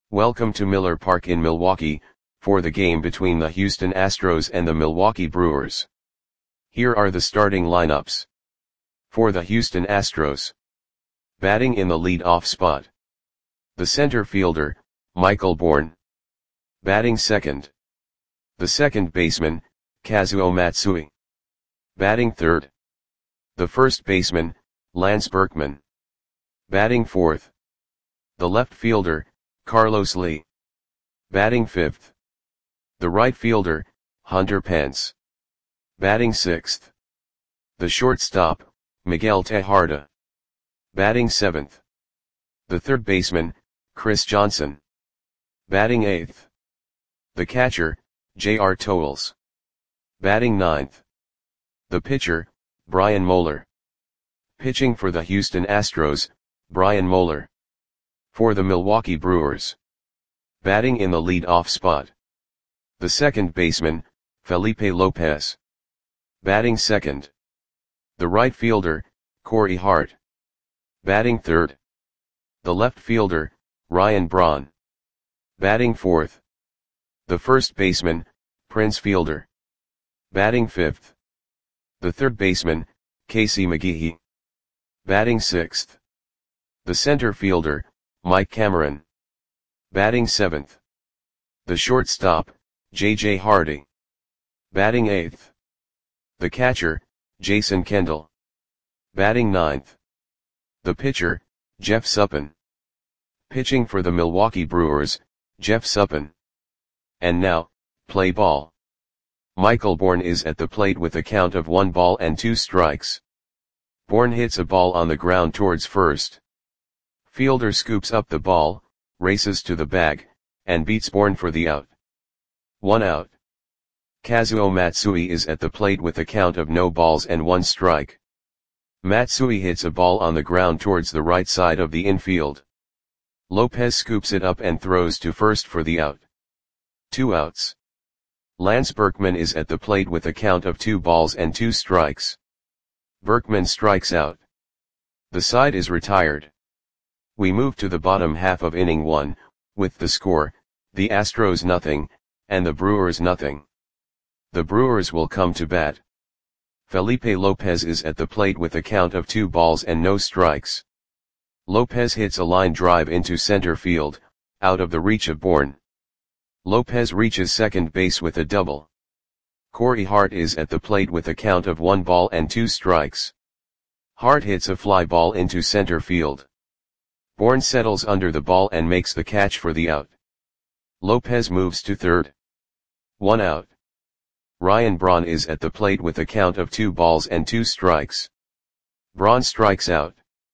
Welcome to Miller Park in Milwaukee, for the game between the Houston Astros and the Milwaukee Brewers. Here are the starting lineups. For the Houston Astros. Batting in the lead-off spot. The center fielder, Michael Bourn. Batting second. The second baseman, Kazuo Matsui. Batting third. The first baseman, Lance Berkman. Batting fourth. The left fielder, Carlos Lee. Batting fifth. The right fielder, Hunter Pence. Batting sixth. The shortstop, Miguel Tejada. Batting seventh. The third baseman, Chris Johnson. Batting eighth. The catcher, J.R. Towles. Batting ninth. The pitcher, Brian Moeller. Pitching for the Houston Astros, Brian Moeller. For the Milwaukee Brewers. Batting in the lead-off spot. The second baseman, Felipe Lopez. Batting second. The right fielder, Corey Hart. Batting third. The left fielder, Ryan Braun. Batting fourth. The first baseman, Prince Fielder. Batting fifth. The third baseman, Casey McGehee. Batting sixth. The center fielder, Mike Cameron. Batting seventh. The shortstop, J.J. Hardy. Batting eighth. The catcher, Jason Kendall. Batting ninth. The pitcher, Jeff Suppan. Pitching for the Milwaukee Brewers, Jeff Suppan. And now, play ball. Michael Bourn is at the plate with a count of 1 ball and 2 strikes. Bourn hits a ball on the ground towards first. Fielder scoops up the ball, races to the bag, and beats Bourn for the out. 1 out. Kazuo Matsui is at the plate with a count of no balls and 1 strike. Matsui hits a ball on the ground towards the right side of the infield. Lopez scoops it up and throws to first for the out. 2 outs. Lance Berkman is at the plate with a count of 2 balls and 2 strikes. Berkman strikes out. The side is retired. We move to the bottom half of inning 1, with the score, the Astros nothing, and the Brewers nothing. The Brewers will come to bat. Felipe Lopez is at the plate with a count of 2 balls and no strikes. Lopez hits a line drive into center field, out of the reach of Bourn. Lopez reaches second base with a double. Corey Hart is at the plate with a count of 1 ball and 2 strikes. Hart hits a fly ball into center field. Bourn settles under the ball and makes the catch for the out. Lopez moves to third. 1 out. Ryan Braun is at the plate with a count of 2 balls and 2 strikes. Braun strikes out.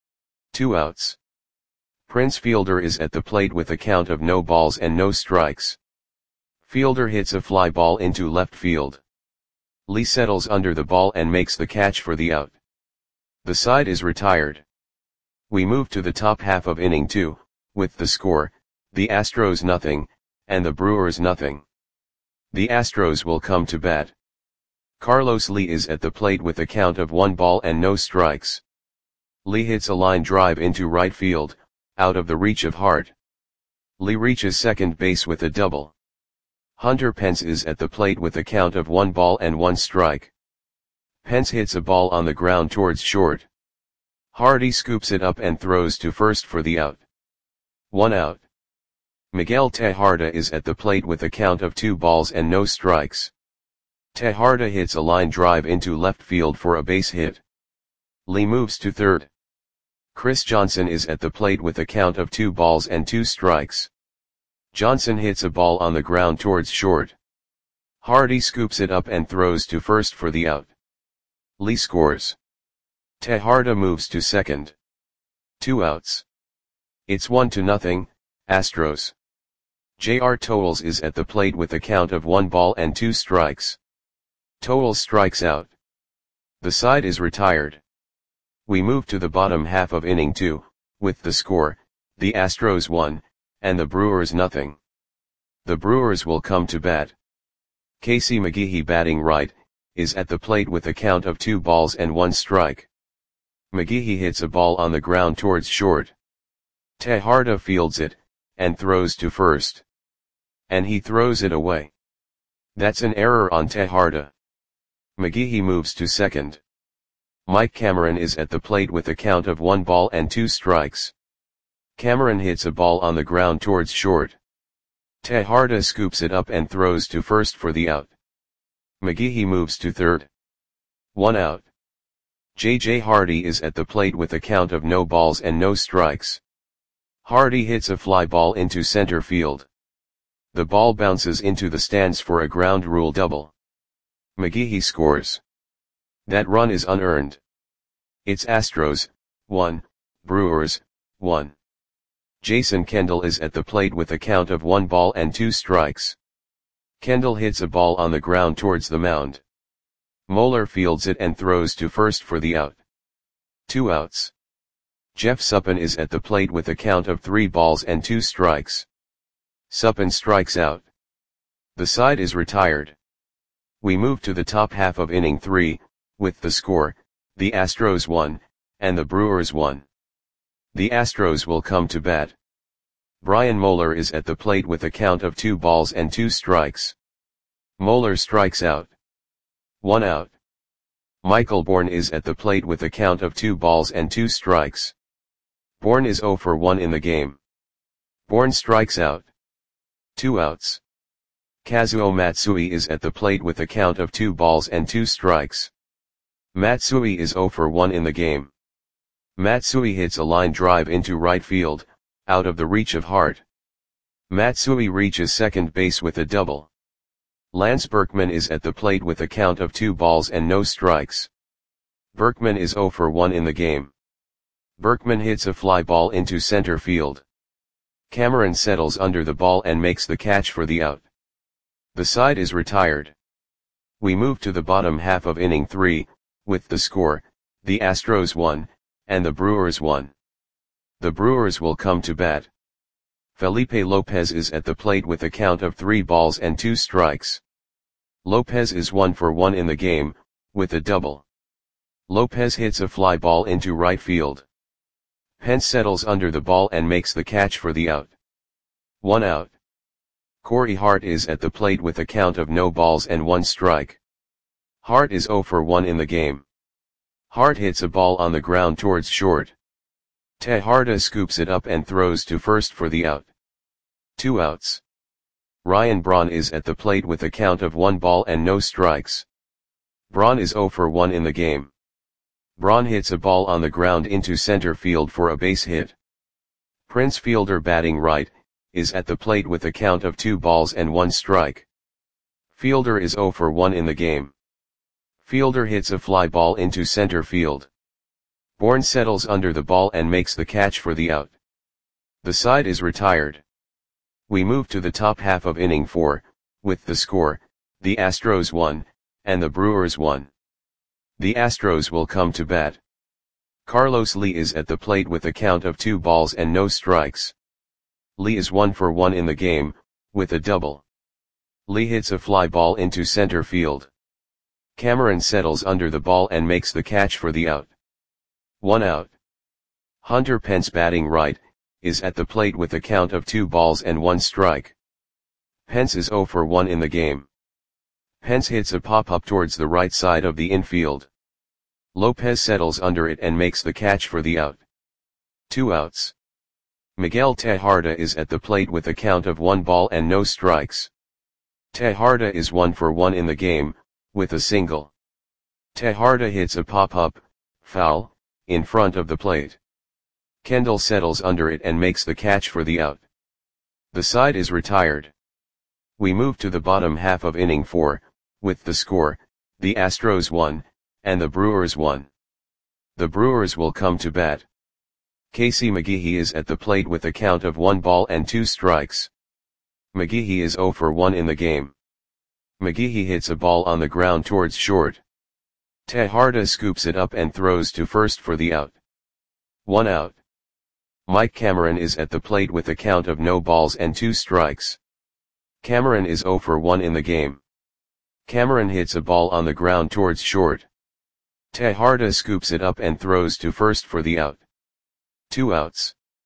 2 outs. Prince Fielder is at the plate with a count of no balls and no strikes. Fielder hits a fly ball into left field. Lee settles under the ball and makes the catch for the out. The side is retired. We move to the top half of inning 2, with the score, the Astros nothing, and the Brewers nothing. The Astros will come to bat. Carlos Lee is at the plate with a count of 1 ball and no strikes. Lee hits a line drive into right field, out of the reach of Hart. Lee reaches second base with a double. Hunter Pence is at the plate with a count of 1 ball and 1 strike. Pence hits a ball on the ground towards short. Hardy scoops it up and throws to first for the out. 1 out. Miguel Tejada is at the plate with a count of 2 balls and no strikes. Tejada hits a line drive into left field for a base hit. Lee moves to third. Chris Johnson is at the plate with a count of 2 balls and 2 strikes. Johnson hits a ball on the ground towards short. Hardy scoops it up and throws to first for the out. Lee scores. Tejada moves to second. 2 outs. It's 1-0, Astros. J.R. Towles is at the plate with a count of 1 ball and 2 strikes. Towles strikes out. The side is retired. We move to the bottom half of inning 2, with the score, the Astros 1, and the Brewers nothing. The Brewers will come to bat. Casey McGehee batting right, is at the plate with a count of 2 balls and 1 strike. McGehee hits a ball on the ground towards short. Tejada fields it, and throws to first. And he throws it away. That's an error on Tejada. McGehee moves to second. Mike Cameron is at the plate with a count of 1 ball and 2 strikes. Cameron hits a ball on the ground towards short. Tejada scoops it up and throws to first for the out. McGehee moves to third. 1 out. J.J. Hardy is at the plate with a count of no balls and no strikes. Hardy hits a fly ball into center field. The ball bounces into the stands for a ground rule double. McGehee scores. That run is unearned. It's Astros, 1, Brewers, 1. Jason Kendall is at the plate with a count of 1 ball and 2 strikes. Kendall hits a ball on the ground towards the mound. Moeller fields it and throws to first for the out. 2 outs. Jeff Suppan is at the plate with a count of 3 balls and 2 strikes. Suppan strikes out. The side is retired. We move to the top half of inning 3, with the score, the Astros 1, and the Brewers 1. The Astros will come to bat. Brian Moeller is at the plate with a count of 2 balls and 2 strikes. Moeller strikes out. 1 out. Michael Bourn is at the plate with a count of 2 balls and 2 strikes. Bourn is 0 for 1 in the game. Bourn strikes out. 2 outs. Kazuo Matsui is at the plate with a count of 2 balls and 2 strikes. Matsui is 0 for 1 in the game. Matsui hits a line drive into right field, out of the reach of Hart. Matsui reaches second base with a double. Lance Berkman is at the plate with a count of 2 balls and no strikes. Berkman is 0 for 1 in the game. Berkman hits a fly ball into center field. Cameron settles under the ball and makes the catch for the out. The side is retired. We move to the bottom half of inning 3, with the score, the Astros 1, and the Brewers 1. The Brewers will come to bat. Felipe Lopez is at the plate with a count of 3 balls and 2 strikes. Lopez is 1 for 1 in the game, with a double. Lopez hits a fly ball into right field. Pence settles under the ball and makes the catch for the out. 1 out. Corey Hart is at the plate with a count of no balls and 1 strike. Hart is 0 for 1 in the game. Hart hits a ball on the ground towards short. Tejada scoops it up and throws to first for the out. 2 outs. Ryan Braun is at the plate with a count of 1 ball and no strikes. Braun is 0 for 1 in the game. Braun hits a ball on the ground into center field for a base hit. Prince Fielder, batting right, is at the plate with a count of 2 balls and 1 strike. Fielder is 0 for 1 in the game. Fielder hits a fly ball into center field. Bourn settles under the ball and makes the catch for the out. The side is retired. We move to the top half of inning 4, with the score, the Astros 1, and the Brewers 1. The Astros will come to bat. Carlos Lee is at the plate with a count of 2 balls and no strikes. Lee is 1 for 1 in the game, with a double. Lee hits a fly ball into center field. Cameron settles under the ball and makes the catch for the out. 1 out. Hunter Pence, batting right, is at the plate with a count of 2 balls and 1 strike. Pence is 0 for 1 in the game. Pence hits a pop-up towards the right side of the infield. Lopez settles under it and makes the catch for the out. 2 outs. Miguel Tejada is at the plate with a count of 1 ball and no strikes. Tejada is 1 for 1 in the game, with a single. Tejada hits a pop-up, foul, in front of the plate. Kendall settles under it and makes the catch for the out. The side is retired. We move to the bottom half of inning 4, with the score, the Astros 1, and the Brewers 1. The Brewers will come to bat. Casey McGehee is at the plate with a count of 1 ball and 2 strikes. McGehee is 0 for 1 in the game. McGehee hits a ball on the ground towards short. Tejada scoops it up and throws to first for the out. 1 out. Mike Cameron is at the plate with a count of no balls and 2 strikes. Cameron is 0 for 1 in the game. Cameron hits a ball on the ground towards short. Tejada scoops it up and throws to first for the out. 2 outs.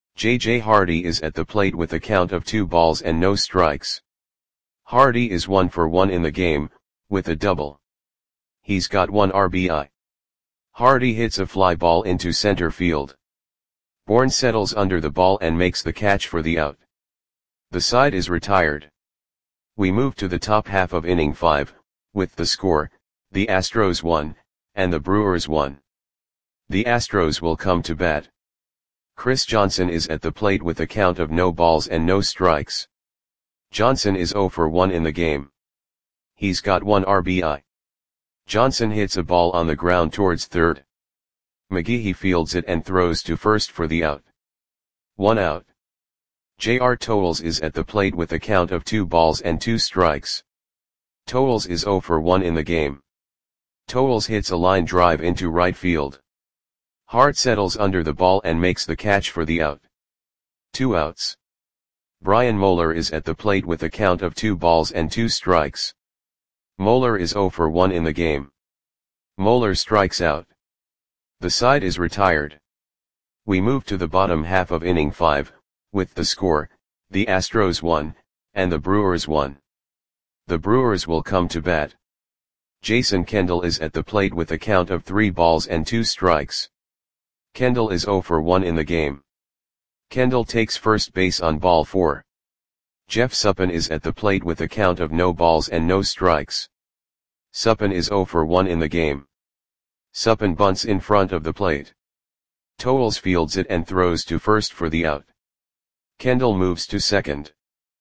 J.J. Hardy is at the plate with a count of 2 balls and no strikes. Hardy is 1 for 1 in the game, with a double. He's got 1 RBI. Hardy hits a fly ball into center field. Bourne settles under the ball and makes the catch for the out. The side is retired. We move to the top half of inning 5, with the score, the Astros 1, and the Brewers 1. The Astros will come to bat. Chris Johnson is at the plate with a count of no balls and no strikes. Johnson is 0 for 1 in the game. He's got 1 RBI. Johnson hits a ball on the ground towards third. McGehee fields it and throws to first for the out. 1 out. J.R. Towles is at the plate with a count of 2 balls and 2 strikes. Towles is 0 for 1 in the game. Towles hits a line drive into right field. Hart settles under the ball and makes the catch for the out. 2 outs. Brian Moeller is at the plate with a count of 2 balls and 2 strikes. Moeller is 0 for 1 in the game. Moeller strikes out. The side is retired. We move to the bottom half of inning 5, with the score, the Astros 1, and the Brewers 1. The Brewers will come to bat. Jason Kendall is at the plate with a count of 3 balls and 2 strikes. Kendall is 0 for 1 in the game. Kendall takes first base on ball 4. Jeff Suppan is at the plate with a count of no balls and no strikes. Suppan is 0 for 1 in the game. Suppan bunts in front of the plate. Towles fields it and throws to first for the out. Kendall moves to second.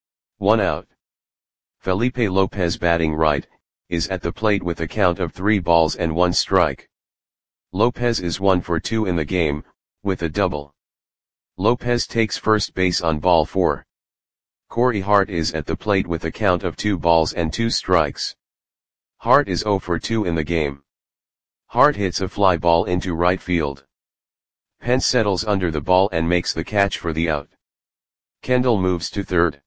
1 out. Felipe Lopez, batting right, is at the plate with a count of 3 balls and 1 strike. Lopez is 1 for 2 in the game, with a double. Lopez takes first base on ball 4. Corey Hart is at the plate with a count of 2 balls and 2 strikes. Hart is 0 for 2 in the game. Hart hits a fly ball into right field. Pence settles under the ball and makes the catch for the out. Kendall moves to third.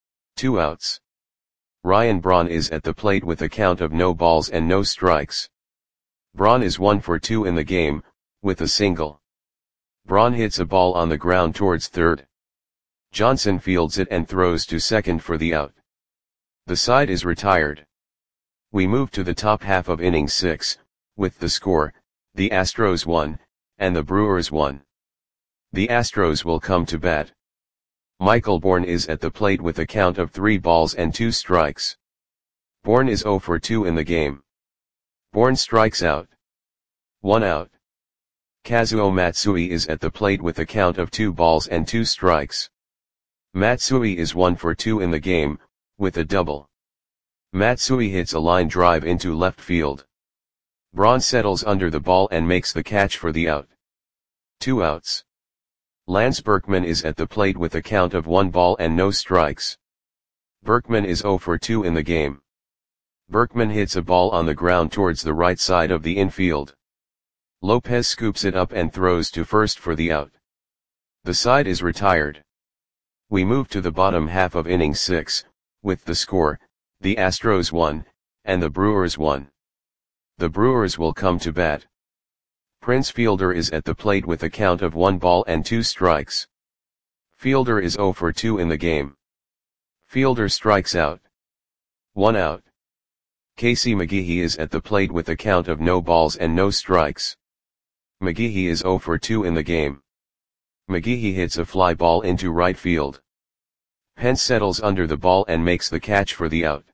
2 outs. Ryan Braun is at the plate with a count of no balls and no strikes. Braun is 1 for 2 in the game, with a single. Braun hits a ball on the ground towards third. Johnson fields it and throws to second for the out. The side is retired. We move to the top half of inning 6, with the score, the Astros 1, and the Brewers 1. The Astros will come to bat. Michael Bourne is at the plate with a count of 3 balls and 2 strikes. Bourne is 0 for 2 in the game. Bourne strikes out. 1 out. Kazuo Matsui is at the plate with a count of 2 balls and 2 strikes. Matsui is 1 for 2 in the game, with a double. Matsui hits a line drive into left field. Braun settles under the ball and makes the catch for the out. 2 outs. Lance Berkman is at the plate with a count of 1 ball and no strikes. Berkman is 0 for 2 in the game. Berkman hits a ball on the ground towards the right side of the infield. Lopez scoops it up and throws to first for the out. The side is retired. We move to the bottom half of inning 6, with the score, the Astros 1, and the Brewers 1. The Brewers will come to bat. Prince Fielder is at the plate with a count of 1 ball and 2 strikes. Fielder is 0 for 2 in the game. Fielder strikes out. 1 out. Casey McGehee is at the plate with a count of no balls and no strikes. McGehee is 0 for 2 in the game. McGehee hits a fly ball into right field. Pence settles under the ball and makes the catch for the out.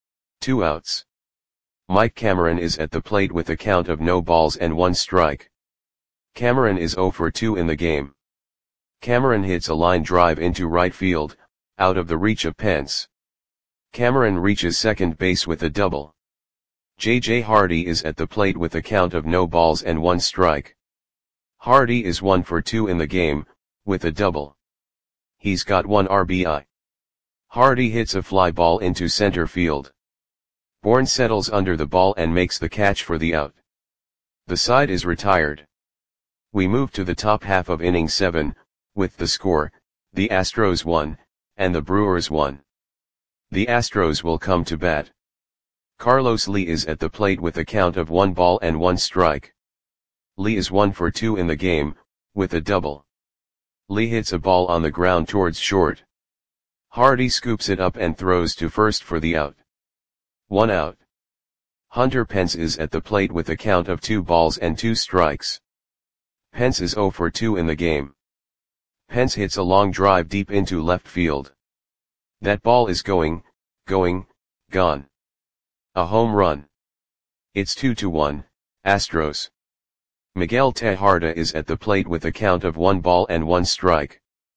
2 outs. Mike Cameron is at the plate with a count of no balls and 1 strike. Cameron is 0 for 2 in the game. Cameron hits a line drive into right field, out of the reach of Pence. Cameron reaches second base with a double. J.J. Hardy is at the plate with a count of no balls and 1 strike. Hardy is 1 for 2 in the game, with a double. He's got 1 RBI. Hardy hits a fly ball into center field. Bourne settles under the ball and makes the catch for the out. The side is retired. We move to the top half of inning 7, with the score, the Astros 1, and the Brewers 1. The Astros will come to bat. Carlos Lee is at the plate with a count of 1 ball and 1 strike. Lee is 1 for 2 in the game, with a double. Lee hits a ball on the ground towards short. Hardy scoops it up and throws to first for the out. 1 out. Hunter Pence is at the plate with a count of 2 balls and 2 strikes. Pence is 0 for 2 in the game. Pence hits a long drive deep into left field. That ball is going, gone. A home run. It's 2-1, Astros. Miguel Tejada is at the plate with a count of 1 ball and 1 strike.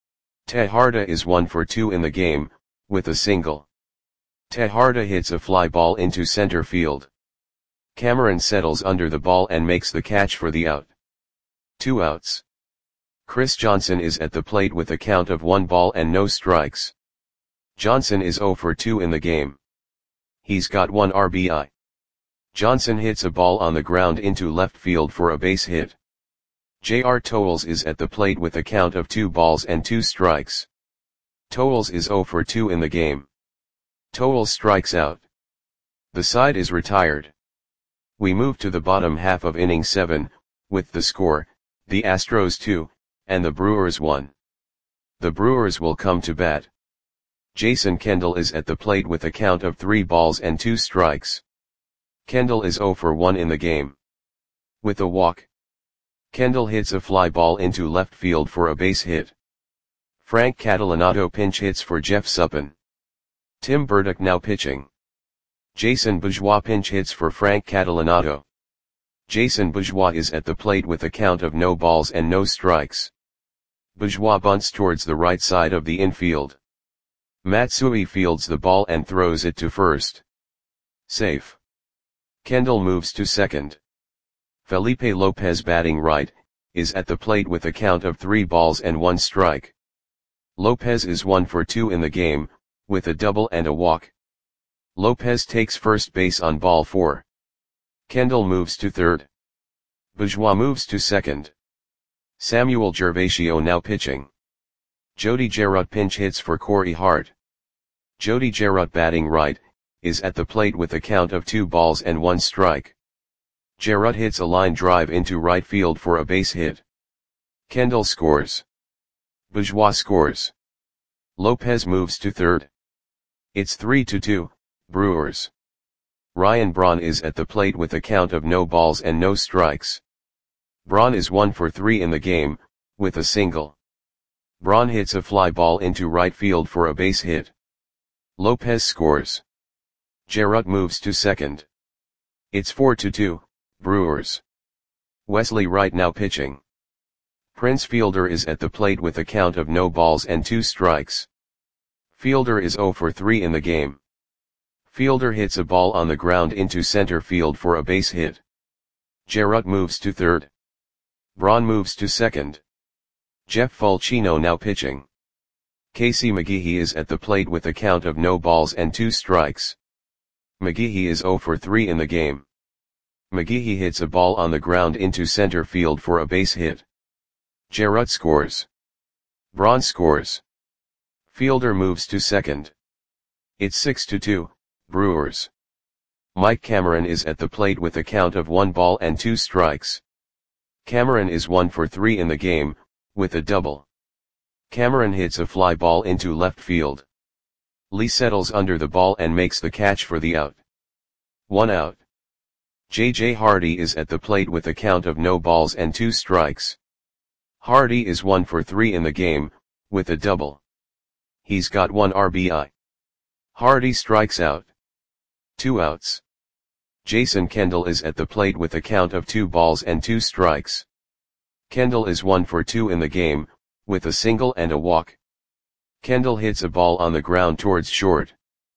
Tejada is 1 for 2 in the game, with a single. Tejada hits a fly ball into center field. Cameron settles under the ball and makes the catch for the out. 2 outs. Chris Johnson is at the plate with a count of 1 ball and no strikes. Johnson is 0 for 2 in the game. He's got 1 RBI. Johnson hits a ball on the ground into left field for a base hit. J.R. Towles is at the plate with a count of 2 balls and 2 strikes. Towles is 0 for 2 in the game. Towles strikes out. The side is retired. We move to the bottom half of inning 7, with the score, the Astros 2, and the Brewers 1. The Brewers will come to bat. Jason Kendall is at the plate with a count of 3 balls and 2 strikes. Kendall is 0 for 1 in the game. With a walk. Kendall hits a fly ball into left field for a base hit. Frank Catalanato pinch hits for Jeff Suppan. Tim Burdick now pitching. Jason Bourgeois pinch hits for Frank Catalanato. Jason Bourgeois is at the plate with a count of no balls and no strikes. Bourgeois bunts towards the right side of the infield. Matsui fields the ball and throws it to first. Safe. Kendall moves to second. Felipe Lopez batting right, is at the plate with a count of 3 balls and 1 strike. Lopez is 1 for 2 in the game, with a double and a walk. Lopez takes first base on ball 4. Kendall moves to third. Bourgeois moves to second. Samuel Gervasio now pitching. Jody Gerard pinch hits for Corey Hart. Jody Gerard batting right, is at the plate with a count of 2 balls and 1 strike. Gerard hits a line drive into right field for a base hit. Kendall scores. Bourgeois scores. Lopez moves to third. It's 3-2, Brewers. Ryan Braun is at the plate with a count of no balls and no strikes. Braun is 1 for 3 in the game, with a single. Braun hits a fly ball into right field for a base hit. Lopez scores. Gerard moves to second. It's 4-2, Brewers. Wesley Wright now pitching. Prince Fielder is at the plate with a count of no balls and 2 strikes. Fielder is 0 for 3 in the game. Fielder hits a ball on the ground into center field for a base hit. Gerard moves to third. Braun moves to second. Jeff Fulchino now pitching. Casey McGehee is at the plate with a count of no balls and 2 strikes. McGehee is 0 for 3 in the game. McGehee hits a ball on the ground into center field for a base hit. Gerard scores. Braun scores. Fielder moves to second. It's 6-2, Brewers. Mike Cameron is at the plate with a count of 1 ball and 2 strikes. Cameron is 1 for 3 in the game, with a double. Cameron hits a fly ball into left field. Lee settles under the ball and makes the catch for the out. 1 out. J.J. Hardy is at the plate with a count of no balls and 2 strikes. Hardy is 1 for 3 in the game, with a double. He's got 1 RBI. Hardy strikes out. 2 outs. Jason Kendall is at the plate with a count of 2 balls and 2 strikes. Kendall is 1 for 2 in the game, with a single and a walk. Kendall hits a ball on the ground towards short.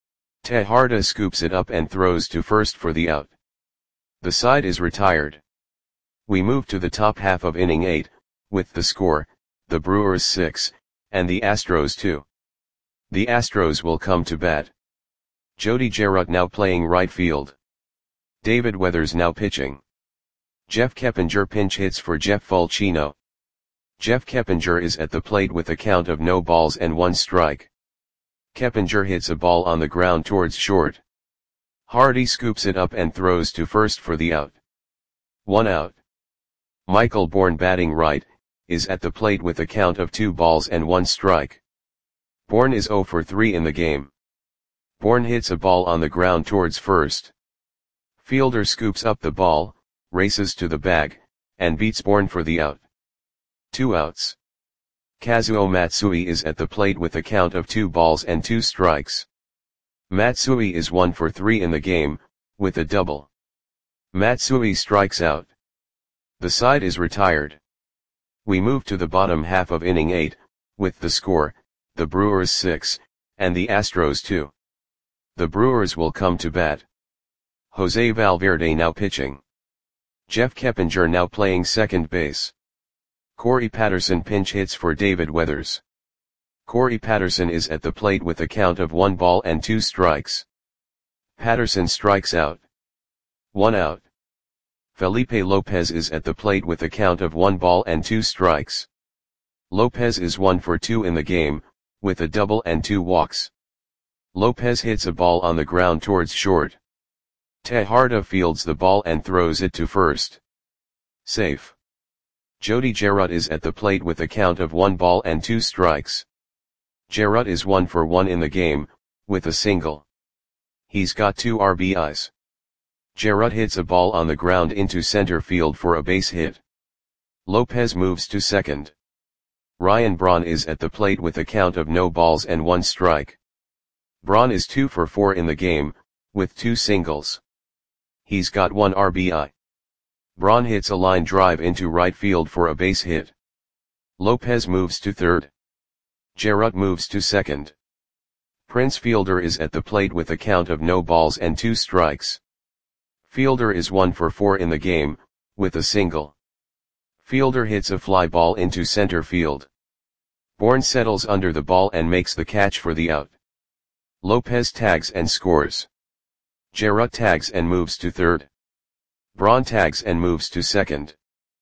Tejada scoops it up and throws to first for the out. The side is retired. We move to the top half of inning 8, with the score, the Brewers 6, and the Astros 2. The Astros will come to bat. Jody Gerard now playing right field. David Weathers now pitching. Jeff Keppinger pinch hits for Jeff Fulchino. Jeff Keppinger is at the plate with a count of no balls and 1 strike. Keppinger hits a ball on the ground towards short. Hardy scoops it up and throws to first for the out. 1 out. Michael Bourne batting right, is at the plate with a count of 2 balls and 1 strike. Bourne is 0 for 3 in the game. Bourne hits a ball on the ground towards first. Fielder scoops up the ball, races to the bag, and beats Bourne for the out. 2 outs. Kazuo Matsui is at the plate with a count of 2 balls and 2 strikes. Matsui is 1 for 3 in the game, with a double. Matsui strikes out. The side is retired. We move to the bottom half of inning 8, with the score, the Brewers 6, and the Astros 2. The Brewers will come to bat. Jose Valverde now pitching. Jeff Keppinger now playing second base. Corey Patterson pinch hits for David Weathers. Corey Patterson is at the plate with a count of 1 ball and 2 strikes. Patterson strikes out. 1 out. Felipe Lopez is at the plate with a count of 1 ball and 2 strikes. Lopez is 1 for 2 in the game, with a double and 2 walks. Lopez hits a ball on the ground towards short. Tejada fields the ball and throws it to first. Safe. Jody Gerut is at the plate with a count of 1 ball and 2 strikes. Gerut is 1 for 1 in the game, with a single. He's got 2 RBIs. Gerut hits a ball on the ground into center field for a base hit. Lopez moves to second. Ryan Braun is at the plate with a count of no balls and 1 strike. Braun is 2 for 4 in the game, with 2 singles. He's got 1 RBI. Braun hits a line drive into right field for a base hit. Lopez moves to third. Gerut moves to second. Prince Fielder is at the plate with a count of no balls and 2 strikes. Fielder is 1 for 4 in the game, with a single. Fielder hits a fly ball into center field. Bourne settles under the ball and makes the catch for the out. Lopez tags and scores. Gerut tags and moves to third. Braun tags and moves to second.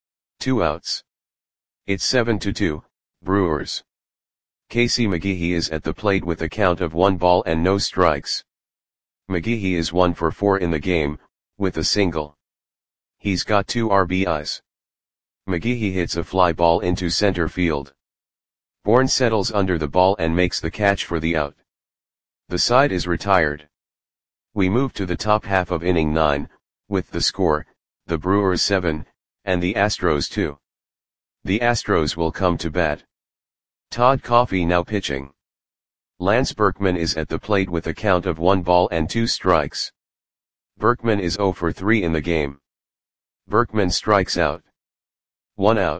2 outs. It's 7-2, Brewers. Casey McGehee is at the plate with a count of 1 ball and no strikes. McGehee is 1 for 4 in the game, with a single. He's got 2 RBIs. McGehee hits a fly ball into center field. Bourne settles under the ball and makes the catch for the out. The side is retired. We move to the top half of inning 9, with the score, the Brewers 7, and the Astros 2. The Astros will come to bat. Todd Coffey now pitching. Lance Berkman is at the plate with a count of 1 ball and 2 strikes. Berkman is 0 for 3 in the game. Berkman strikes out. 1 out.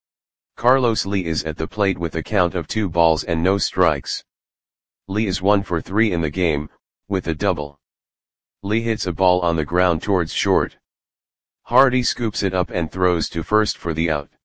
Carlos Lee is at the plate with a count of 2 balls and no strikes. Lee is 1 for 3 in the game, with a double. Lee hits a ball on the ground towards short. Hardy scoops it up and throws to first for the out.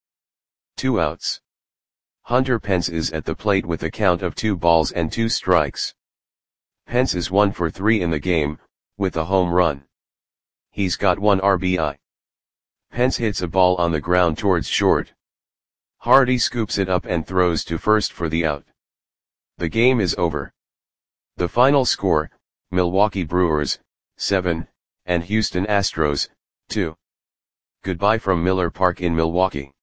2 outs. Hunter Pence is at the plate with a count of 2 balls and 2 strikes. Pence is 1 for 3 in the game, with a home run. He's got 1 RBI. Pence hits a ball on the ground towards short. Hardy scoops it up and throws to first for the out. The game is over. The final score, Milwaukee Brewers, 7, and Houston Astros, 2. Goodbye from Miller Park in Milwaukee.